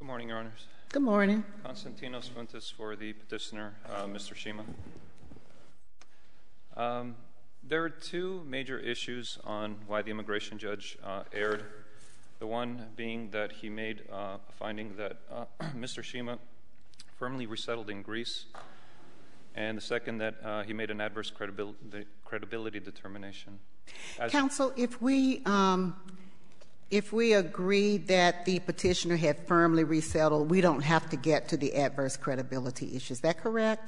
Good morning, Your Honors. Good morning. Konstantinos Fountas for the petitioner, Mr. Shima. There are two major issues on why the immigration judge erred. The one being that he made a finding that Mr. Shima firmly resettled in Greece, and the second that he made an adverse credibility determination. Counsel, if we agree that the petitioner had firmly resettled, we don't have to get to the adverse credibility issue. Is that correct?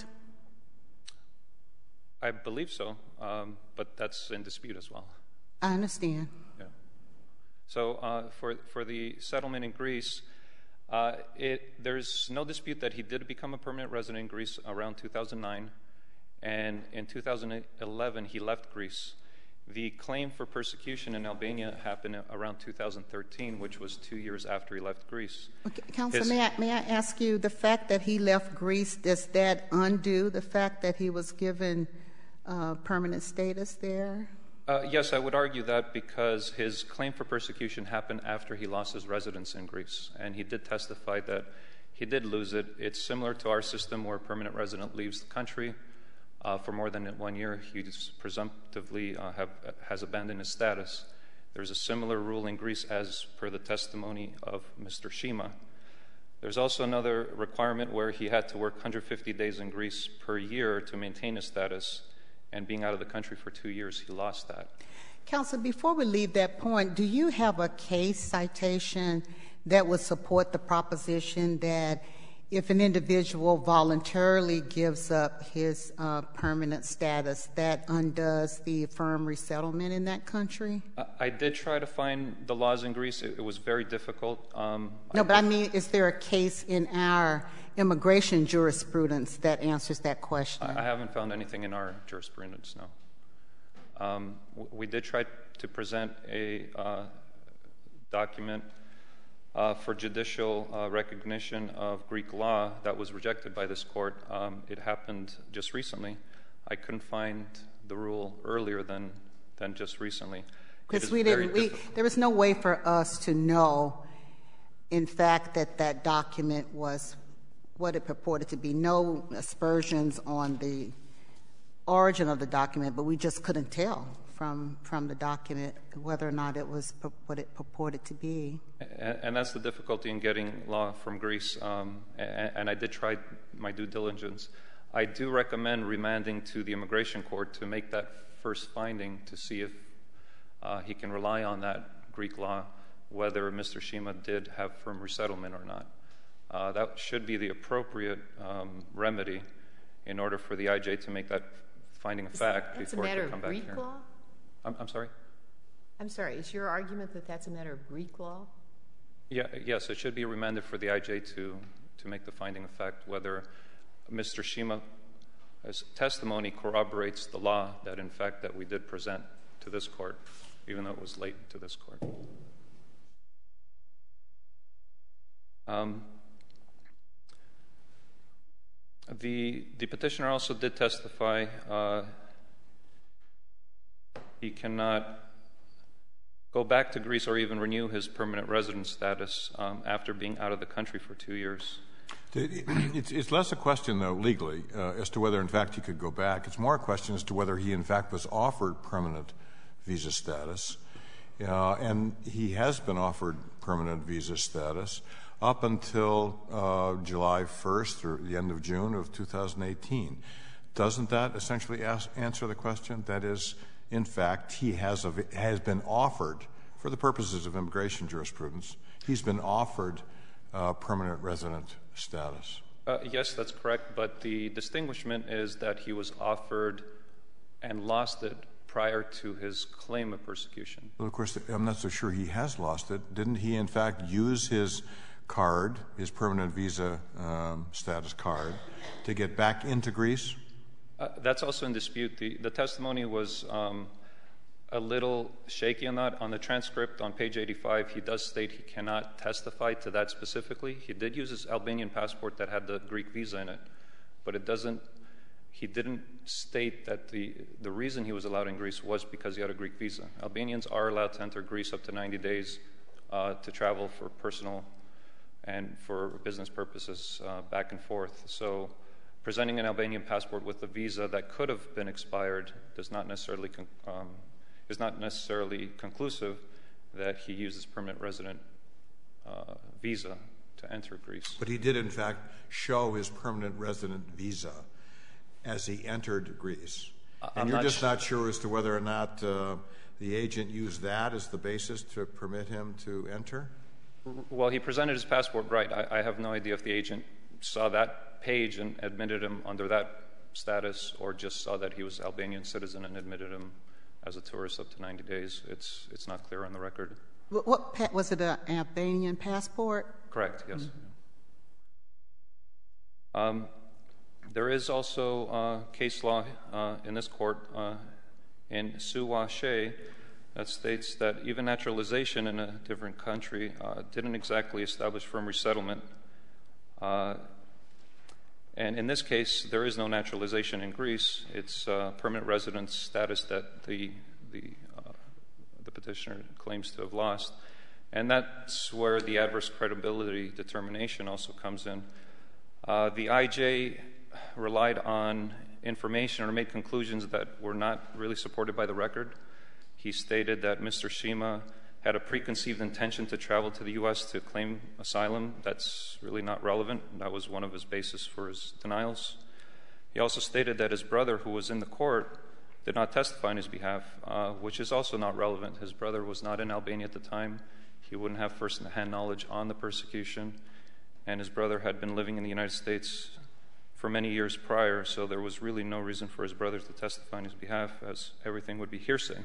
I believe so, but that's in dispute as well. I understand. Yeah. So for the settlement in Greece, there's no dispute that he did become a permanent resident in Greece around 2009, and in 2011 he left Greece. The claim for persecution in Albania happened around 2013, which was 2 years after he left Greece. Okay. Counsel, may I ask you, the fact that he left Greece, does that undo the fact that he was given permanent status there? Yes, I would argue that because his claim for persecution happened after he lost his residence in Greece, and he did testify that he did lose it. It's similar to our system where a permanent resident leaves the country for more than 1 year. He presumptively has abandoned his status. There's a similar rule in Greece as per the testimony of Mr. Shima. There's also another requirement where he had to work 150 days in Greece per year to maintain his status, and being out of the country for 2 years, he lost that. Counsel, before we leave that point, do you have a case citation that would support the proposition that if an individual voluntarily gives up his permanent status, that undoes the firm resettlement in that country? I did try to find the laws in Greece. It was very difficult. No, but I mean, is there a case in our immigration jurisprudence that answers that question? I haven't found anything in our jurisprudence, no. We did try to present a document for judicial recognition of Greek law that was rejected by this court. It happened just recently. I couldn't find the rule earlier than just recently. Because there was no way for us to know, in fact, that that document was what it purported to be. No aspersions on the origin of the document, but we just couldn't tell from the document whether or not it was what it purported to be. And that's the difficulty in getting law from Greece, and I did try my due diligence. I do recommend remanding to the immigration court to make that first finding to see if he can rely on that Greek law, whether Mr. Shima did have firm resettlement or not. That should be the appropriate remedy in order for the IJ to make that finding a fact before it could come back here. That's a matter of Greek law? I'm sorry? I'm sorry. Is your argument that that's a matter of Greek law? Yes, it should be remanded for the IJ to make the finding of fact whether Mr. Shima's testimony corroborates the law that, in fact, that we did present to this court, even though it was late to this court. The petitioner also did testify he cannot go back to Greece or even renew his permanent residence status after being out of the country for 2 years. It's less a question, though, legally, as to whether, in fact, he could go back. It's more a question as to whether he, in fact, was offered permanent visa status. And he has been offered permanent visa status up until July 1st or the end of June of 2018. Doesn't that essentially answer the question? That is, in fact, he has been offered, for the purposes of immigration jurisprudence, he's been offered permanent resident status. Yes, that's correct, but the distinguishment is that he was offered and lost it prior to his claim of persecution. Well, of course, I'm not so sure he has lost it. Didn't he, in fact, use his card, his permanent visa status card, to get back into Greece? That's also in dispute. The testimony was a little shaky on that. On the transcript on page 85, he does state he cannot testify to that specifically. He did use his Albanian passport that had the Greek visa in it, but he didn't state that the reason he was allowed in Greece was because he had a Greek visa. Albanians are allowed to enter Greece up to 90 days to travel for personal and for business purposes back and forth. So presenting an Albanian passport with a visa that could have been expired is not necessarily conclusive that he used his permanent resident visa to enter Greece. But he did, in fact, show his permanent resident visa as he entered Greece. And you're just not sure as to whether or not the agent used that as the basis to permit him to enter? Well, he presented his passport right. I have no idea if the agent saw that page and admitted him under that status, or just saw that he was Albanian citizen and admitted him as a tourist up to 90 days. It's not clear on the record. What was it, an Albanian passport? Correct, yes. There is also case law in this court in Suwa Shea that states that even naturalization in a different country didn't exactly establish firm resettlement. And in this case, there is no naturalization in Greece. It's permanent residence status that the petitioner claims to have lost. And that's where the adverse credibility determination also comes in. The IJ relied on information or made conclusions that were not really supported by the record. He stated that Mr. Shima had a preconceived intention to travel to the U.S. to claim asylum. That's really not relevant. That was one of his bases for his denials. He also stated that his brother, who was in the court, did not testify on his behalf, which is also not relevant. His brother was not in Albania at the time. He wouldn't have first-hand knowledge on the persecution, and his brother had been living in the United States for many years prior, so there was really no reason for his brother to testify on his behalf, as everything would be hearsay.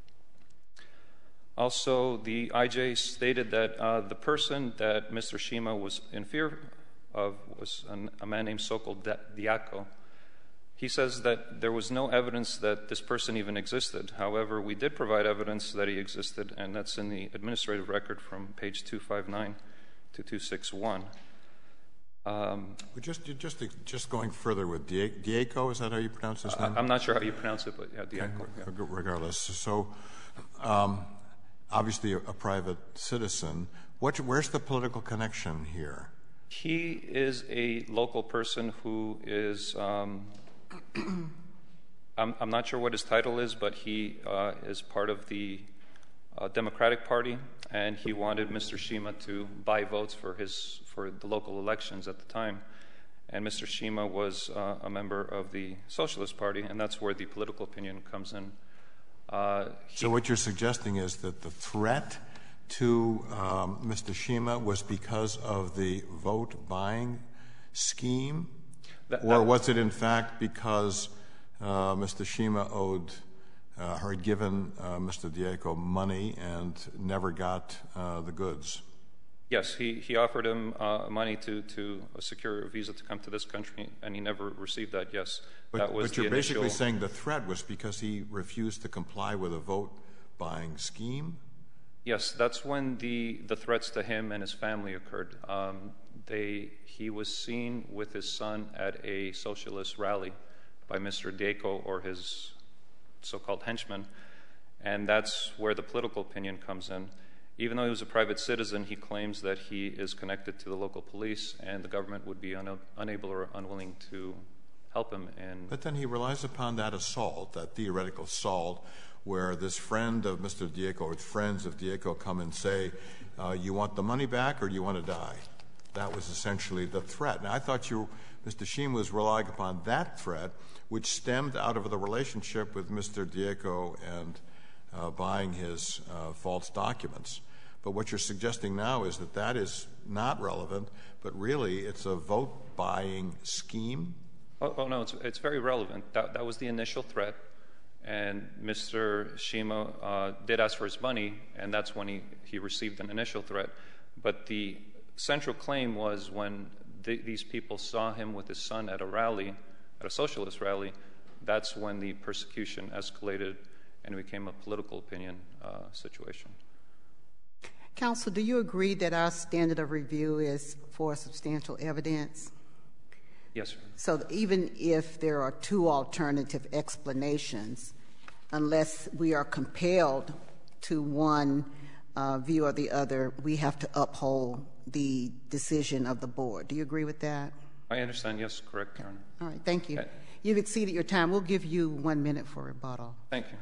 Also, the IJ stated that the person that Mr. Shima was in fear of was a man named Sokol Diako. He says that there was no evidence that this person even existed. However, we did provide evidence that he existed, and that's in the administrative record from page 259 to 261. Just going further with Diako, is that how you pronounce his name? I'm not sure how you pronounce it, but yeah, Diako. Okay. Yeah. Regardless. So, obviously a private citizen. Where's the political connection here? He is a local person who is, I'm not sure what his title is, but he is part of the Democratic Party, and he wanted Mr. Shima to buy votes for the local elections at the time. And Mr. Shima was a member of the Socialist Party, and that's where the political opinion comes in. So what you're suggesting is that the threat to Mr. Shima was because of the vote-buying scheme? Or was it, in fact, because Mr. Shima owed or had given Mr. Diako money and never got the goods? Yes, he offered him money to secure a visa to come to this country, and he never received that, yes. But you're basically saying the threat was because he refused to comply with a vote-buying scheme? Yes, that's when the threats to him and his family occurred. He was seen with his son at a socialist rally by Mr. Diako or his so-called henchmen, and that's where the political opinion comes in. Even though he was a private citizen, he claims that he is connected to the local police, and the government would be unable or unwilling to help him. But then he relies upon that assault, that theoretical assault, where this friend of Mr. Diako or friends of Diako come and say, you want the money back or do you want to die? That was essentially the threat. Now, I thought Mr. Shima was relying upon that threat, which stemmed out of the relationship with Mr. Diako and buying his false documents. But what you're suggesting now is that that is not relevant, but really it's a vote-buying scheme? Oh, no, it's very relevant. That was the initial threat, and Mr. Shima did ask for his money, and that's when he received an initial threat. But the central claim was when these people saw him with his son at a rally, at a socialist rally, that's when the persecution escalated and became a political opinion situation. Counsel, do you agree that our standard of review is for substantial evidence? Yes, sir. So even if there are two alternative explanations, unless we are compelled to one view or the other, we have to uphold the decision of the board. Do you agree with that? I understand. Yes, correct, Your Honor. All right, thank you. Okay. You've exceeded your time. We'll give you 1 minute for rebuttal. Thank you.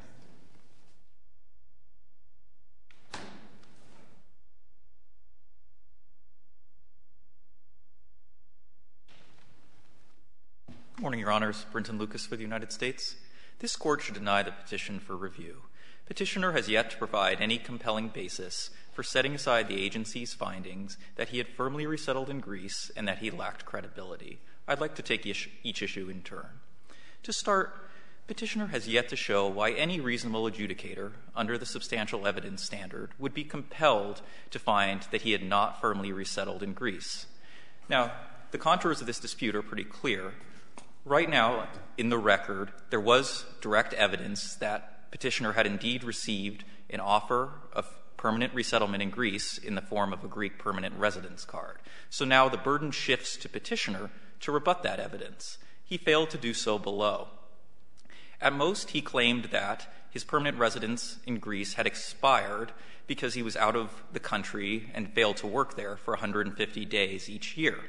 Good morning, Your Honors. Brenton Lucas for the United States. This court should deny the petition for review. Petitioner has yet to provide any compelling basis for setting aside the agency's findings that he had firmly resettled in Greece and that he lacked credibility. I'd like to take each issue in turn. To start, Petitioner has yet to show why any reasonable adjudicator under the substantial evidence standard would be compelled to find that he had not firmly resettled in Greece. Now, the contours of this dispute are pretty clear. Right now, in the record, there was direct evidence that Petitioner had indeed received an offer of permanent resettlement in Greece in the form of a Greek permanent residence card. So now the burden shifts to Petitioner to rebut that evidence. He failed to do so below. At most, he claimed that his permanent residence in Greece had expired because he was out of the country and failed to work there for 150 days each year.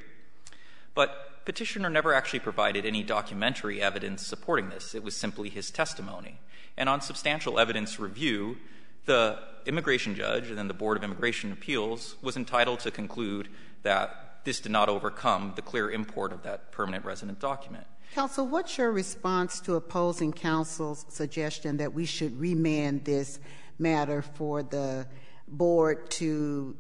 But Petitioner never actually provided any documentary evidence supporting this. It was simply his testimony. And on substantial evidence review, the immigration judge and then the Board of Immigration Appeals was entitled to conclude that this did not overcome the clear import of that permanent resident document. Counsel, what's your response to opposing counsel's suggestion that we should remand this matter for the board to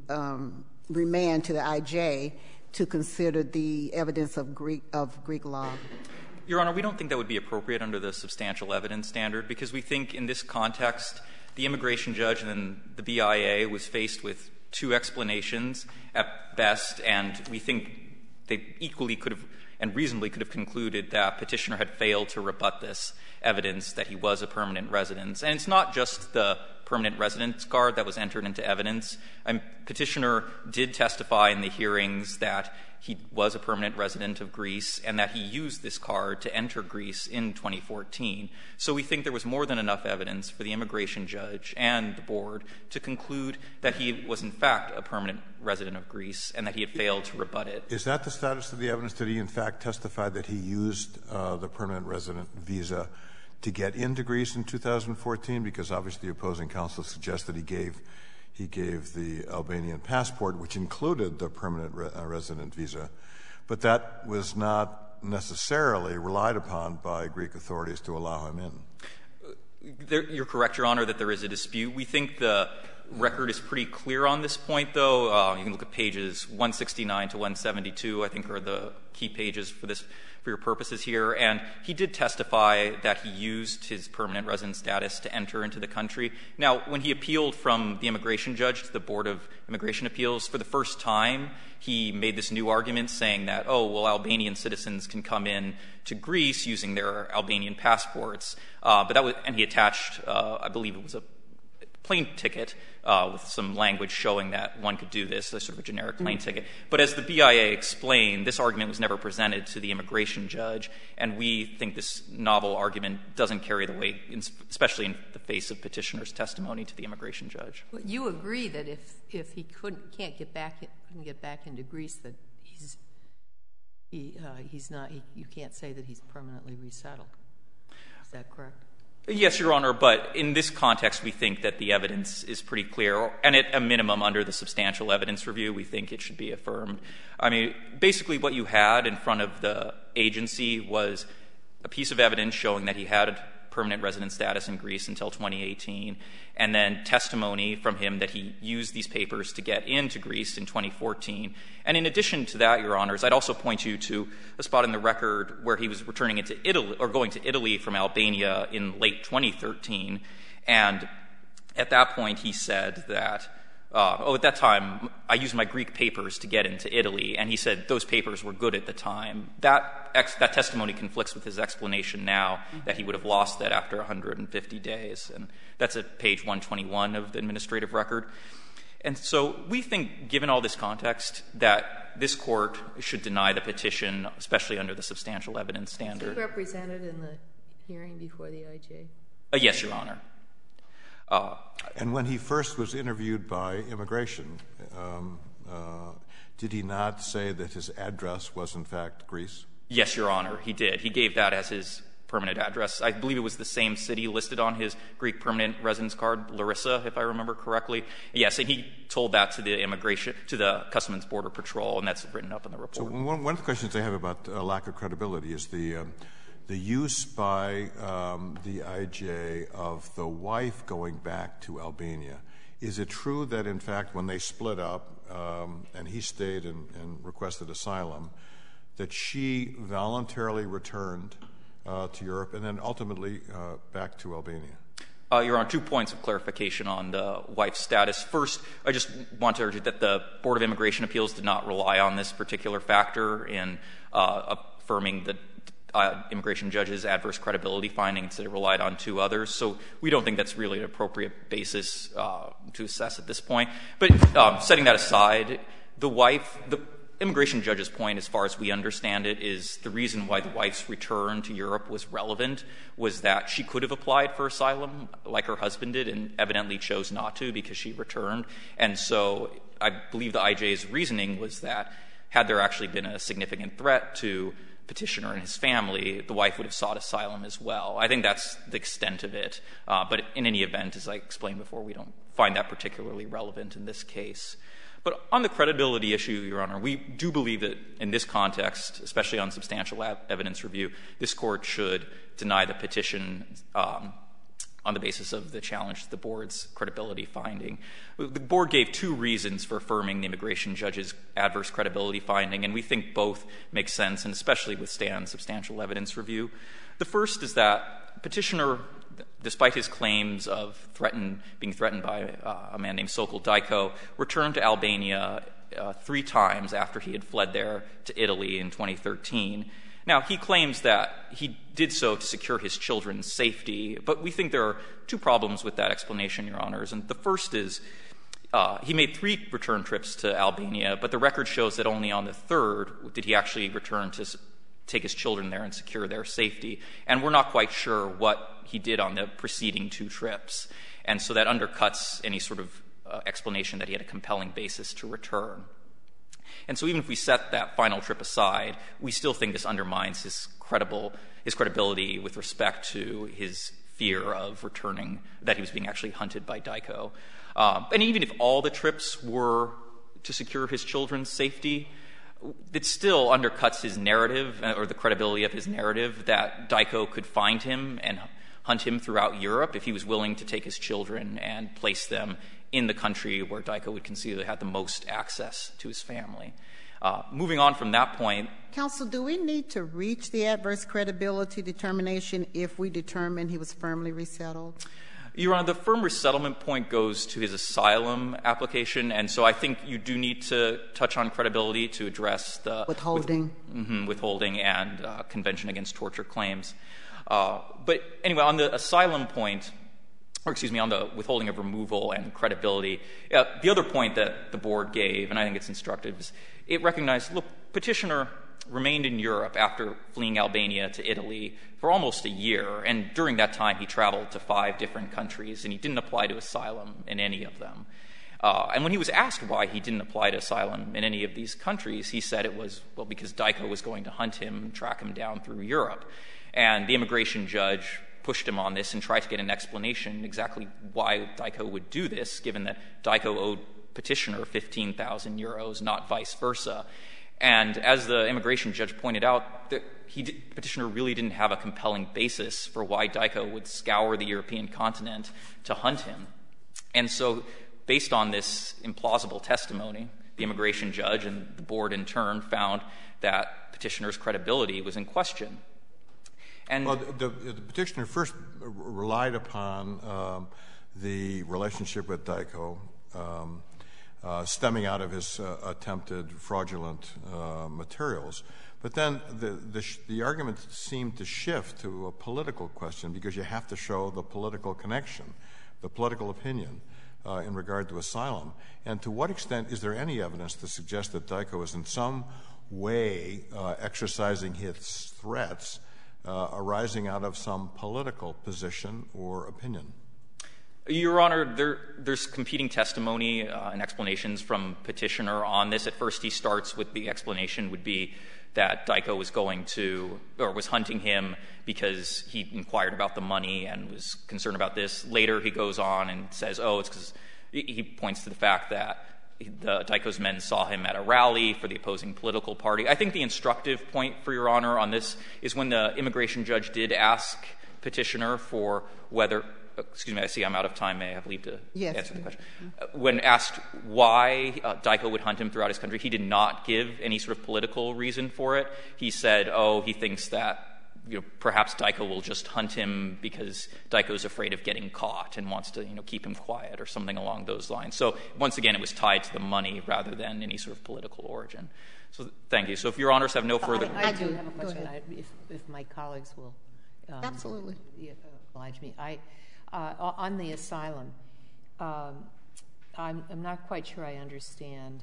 remand to the IJ to consider the evidence of Greek law? Your Honor, we don't think that would be appropriate under the substantial evidence standard because we think in this context the immigration judge and then the BIA was faced with two explanations at best, and we think they equally could have and reasonably could have concluded that Petitioner had failed to rebut this evidence that he was a permanent resident. And it's not just the permanent residence card that was entered into evidence. Petitioner did testify in the hearings that he was a permanent resident of Greece and that he used this card to enter Greece in 2014. So we think there was more than enough evidence for the immigration judge and the board to conclude that he was in fact a permanent resident of Greece and that he had failed to rebut it. Is that the status of the evidence? Did he in fact testify that he used the permanent resident visa to get into Greece in 2014? Because obviously the opposing counsel suggests that he gave the Albanian passport, which included the permanent resident visa, but that was not necessarily relied upon by Greek authorities to allow him in. You're correct, Your Honor, that there is a dispute. We think the record is pretty clear on this point, though. You can look at pages 169 to 172, I think, are the key pages for this, for your purposes here. And he did testify that he used his permanent resident status to enter into the country. Now, when he appealed from the immigration judge to the Board of Immigration Appeals for the first time, he made this new argument saying that, oh, well, Albanian citizens can come in to Greece using their Albanian passports. But that was, and he attached, I believe it was a plane ticket with some language showing that one could do this, a sort of a generic plane ticket. But as the BIA explained, this argument was never presented to the immigration judge, and we think this novel argument doesn't carry the weight, especially in the face of Petitioner's testimony to the immigration judge. Well, you agree that if he couldn't get back into Greece, that he's not, you can't say that he's permanently resettled. Is that correct? Yes, Your Honor, but in this context, we think that the evidence is pretty clear, and at a minimum, under the substantial evidence review, we think it should be affirmed. I mean, basically what you had in front of the agency was a piece of evidence showing that he had permanent resident status in Greece until 2018, and then testimony from him that he used these papers to get into Greece in 2014. And in addition to that, Your Honors, I'd also point you to a spot in the record where he was returning into Italy, or going to Italy from Albania in late 2013. And at that point, he said that, at that time, I used my Greek papers to get into Italy, and he said those papers were good at the time. That testimony conflicts with his explanation now that he would have lost that after 150 days. And that's at page 121 of the administrative record. And so we think, given all this context, that this Court should deny the petition, especially under the substantial evidence standard. Was he represented in the hearing before the IJ? Yes, Your Honor. And when he first was interviewed by immigration, did he not say that his address was, in fact, Greece? Yes, Your Honor, he did. He gave that as his permanent address. I believe it was the same city listed on his Greek permanent residence card, Larissa, if I remember correctly. Yes, and he told that to the Customs and Border Patrol, and that's written up in the report. So one of the questions I have about lack of credibility is the use by the IJ of the wife going back to Albania. Is it true that, in fact, when they split up and he stayed and requested asylum, that she voluntarily returned to Europe and then ultimately back to Albania? Your Honor, 2 points of clarification on the wife's status. First, I just want to urge that the Board of Immigration Appeals did not rely on this particular factor in affirming the immigration judge's adverse credibility finding. Instead, it relied on 2 others. So we don't think that's really an appropriate basis to assess at this point. But setting that aside, the immigration judge's point, as far as we understand it, is the reason why the wife's return to Europe was relevant was that she could have applied for asylum like her husband did and evidently chose not to because she returned. And so I believe the IJ's reasoning was that had there actually been a significant threat to Petitioner and his family, the wife would have sought asylum as well. I think that's the extent of it. But in any event, as I explained before, we don't find that particularly relevant in this case. But on the credibility issue, Your Honor, we do believe that in this context, especially on substantial evidence review, this Court should deny the petition on the basis of the challenge to the Board's credibility finding. The Board gave 2 reasons for affirming the immigration judge's adverse credibility finding, and we think both make sense and especially withstand substantial evidence review. The first is that Petitioner, despite his claims of being threatened by a man named Sokol Dajko, returned to Albania 3 times after he had fled there to Italy in 2013. Now, he claims that he did so to secure his children's safety, but we think there are 2 problems with that explanation, Your Honors. And the first is he made 3 return trips to Albania, but the record shows that only on the 3rd did he actually return to take his children there and secure their safety. And we're not quite sure what he did on the preceding 2 trips. And so that undercuts any sort of explanation that he had a compelling basis to return. And so even if we set that final trip aside, we still think this undermines his credibility with respect to his fear of returning, that he was being actually hunted by Dajko. And even if all the trips were to secure his children's safety, it still undercuts his narrative, or the credibility of his narrative, that Dajko could find him and hunt him throughout Europe if he was willing to take his children and place them in the country where Dajko would consider had the most access to his family. Moving on from that point. Counsel, do we need to reach the adverse credibility determination if we determine he was firmly resettled? Your Honor, the firm resettlement point goes to his asylum application, and so I think you do need to touch on credibility to address the withholding and Convention Against Torture claims. But anyway, on the asylum point, on the withholding of removal and credibility, the other point that the Board gave, and I think it's instructive, is it recognized, look, Petitioner remained in Europe after fleeing Albania to Italy for almost a year, and during that time he traveled to 5 different countries, and he didn't apply to asylum in any of them. And when he was asked why he didn't apply to asylum in any of these countries, he said it was, well, because Dajko was going to hunt him and track him down through Europe. And the immigration judge pushed him on this and tried to get an explanation exactly why Dajko would do this, given that Dajko owed Petitioner 15,000 euros, not vice versa. And as the immigration judge pointed out, Petitioner really didn't have a compelling basis for why Dajko would scour the European continent to hunt him. And so based on this implausible testimony, the immigration judge and the Board in turn found that Petitioner's credibility was in question. And well, the Petitioner first relied upon the relationship with Dajko stemming out of his attempted fraudulent materials. But then the argument seemed to shift to a political question because you have to show the political connection, the political opinion in regard to asylum. And to what extent is there any evidence to suggest that Dajko is in some way exercising his threats arising out of some political position or opinion? Your Honor, there's competing testimony and explanations from petitioner on this. At first, he starts with the explanation would be that Dyko was hunting him because he inquired about the money and was concerned about this. Later, he goes on and says, it's because he points to the fact that the Dyko's men saw him at a rally for the opposing political party. I think the instructive point for Your Honor on this is when the immigration judge did ask petitioner for whether — excuse me, I see I'm out of time. May I have leave to answer the question? When asked why Dyko would hunt him throughout his country, he did not give any sort of political reason for it. He said, he thinks that perhaps Dyko will just hunt him because Dyko's afraid of getting caught and wants to keep him quiet or something along those lines. So once again, it was tied to the money rather than any sort of political origin. So thank you. So if Your Honors have no further — I do have a question. If my colleagues will absolutely oblige me. On the asylum, I'm not quite sure I understand.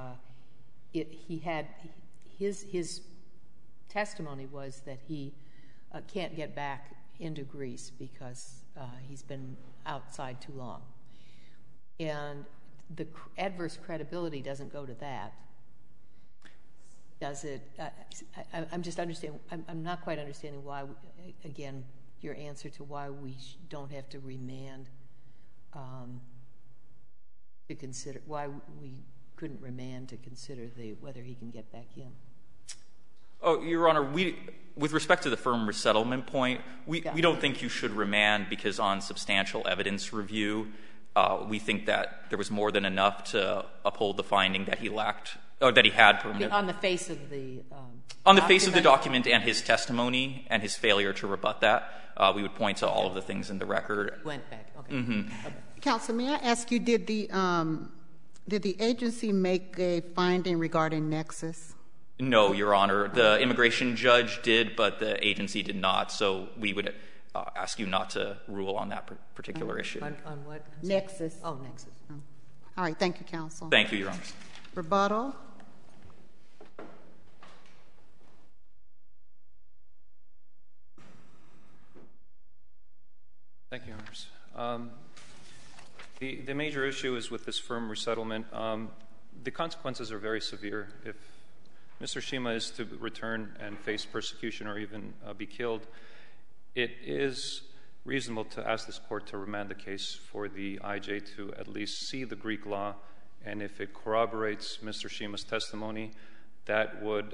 His testimony was that he can't get back into Greece because he's been outside too long. And the adverse credibility doesn't go to that, does it? I'm not quite understanding why, again, your answer to why we don't have to remand to consider — why we couldn't remand to consider whether he can get back in. Your Honor, with respect to the firm resettlement point, we don't think you should remand because on substantial evidence review, we think that there was more than enough to uphold the finding that he lacked — or that he had permanent — On the face of the on the face of the document and his testimony and his failure to rebut that, we would point to all of the things in the record. Went back. Okay. Mm-hmm. Okay. Counsel, may I ask you, did the agency make a finding regarding nexus? No, Your Honor. The immigration judge did, but the agency did not. So we would ask you not to rule on that particular issue. On what? Nexus. Oh, nexus. Oh. All right. Thank you, counsel. Thank you, Your Honor. Rebuttal. Thank you, Your Honors. The major issue is with this firm resettlement. The consequences are very severe. If Mr. Shima is to return and face persecution or even be killed, it is reasonable to ask this court to remand the case for the IJ to at least see the Greek law, and if it corroborates Mr. Shima's testimony, that would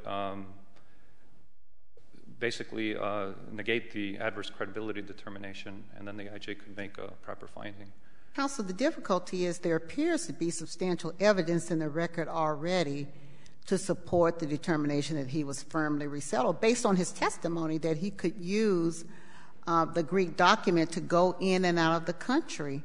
basically negate the adverse credibility determination, and then the IJ could make a proper finding. Counsel, the difficulty is there appears to be substantial evidence in the record already to support the determination that he was firmly resettled, based on his testimony that he could use the Greek document to go in and out of the country,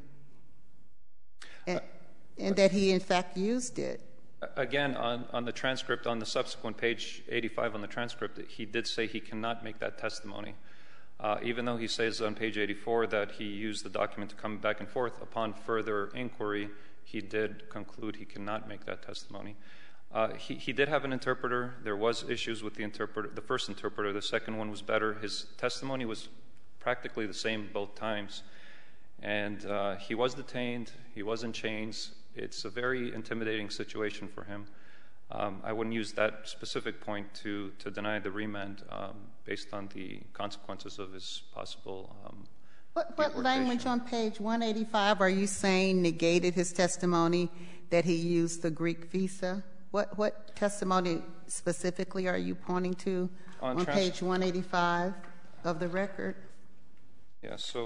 and that he, in fact, used it. Again, on the transcript, on the subsequent page 85 on the transcript, he did say he cannot make that testimony. Even though he says on page 84 that he used the document to come back and forth, upon further inquiry, he did conclude he cannot make that testimony. He did have an interpreter. There was issues with the interpreter, the first interpreter. The second one was better. His testimony was practically the same both times. And he was detained. He was in chains. It's a very intimidating situation for him. I wouldn't use that specific point to deny the remand based on the consequences of his possible What language on page 185 are you saying negated his testimony that he used the Greek visa? What testimony specifically are you pointing to on page 185 of the record? Yeah, so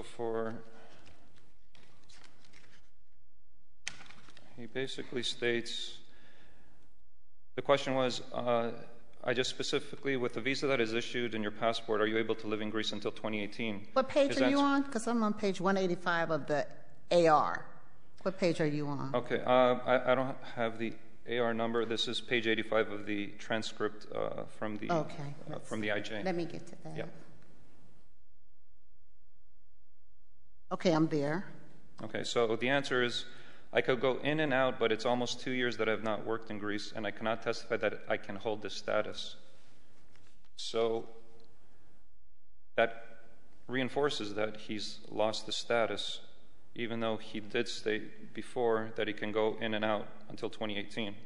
he basically states, the question was, I just specifically, with the visa that is issued in your passport, are you able to live in Greece until 2018? What page are you on? Because I'm on page 185 of the AR. What page are you on? Okay, I don't have the AR number. This is page 85 of the transcript from the IJ. Let me get to that. Yeah. Okay, I'm there. Okay, so the answer is, I could go in and out, but it's almost 2 years that I've not worked in Greece, and I cannot testify that I can hold this status. So that reinforces that he's lost the status. even though he did state before that he can go in and out until 2018.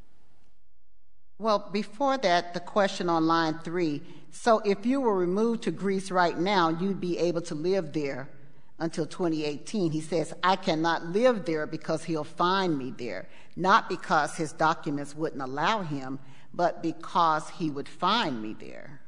Well, before that, the question on line 3. So if you were removed to Greece right now, you'd be able to live there until 2018. He says, I cannot live there because he'll find me there. Not because his documents wouldn't allow him, but because he would find me there.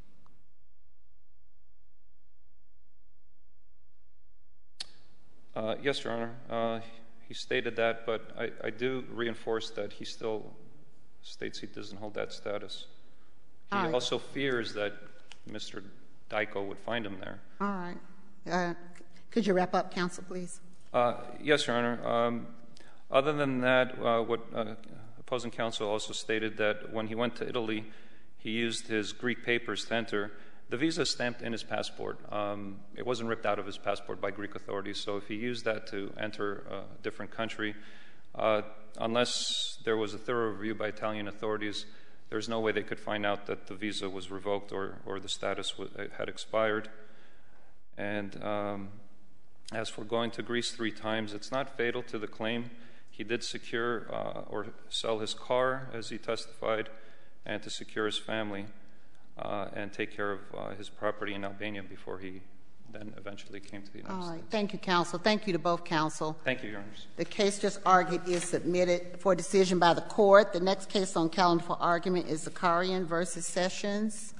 Yes, Your Honor. He stated that, but I do reinforce that he still states he doesn't hold that status. He also fears that Mr. Dyko would find him there. All right. Could you wrap up, counsel, please? Yes, Your Honor. Other than that, what opposing counsel also stated that when he went to Italy, he used his Greek papers to enter. The visa is stamped in his passport. It wasn't ripped out of his passport by Greek authorities, so if he used that to enter a different country, unless there was a thorough review by Italian authorities, there's no way they could find out that the visa was revoked or the status had expired. And as for going to Greece 3 times, it's not fatal to the claim. He did secure or sell his car, as he testified, and to secure his family and take care of his property in Albania before he then eventually came to the United States. Thank you, counsel. Thank you to both counsel. Thank you, Your Honors. The case just argued is submitted for decision by the court. The next case on calendar for argument is Zakarian versus Sessions.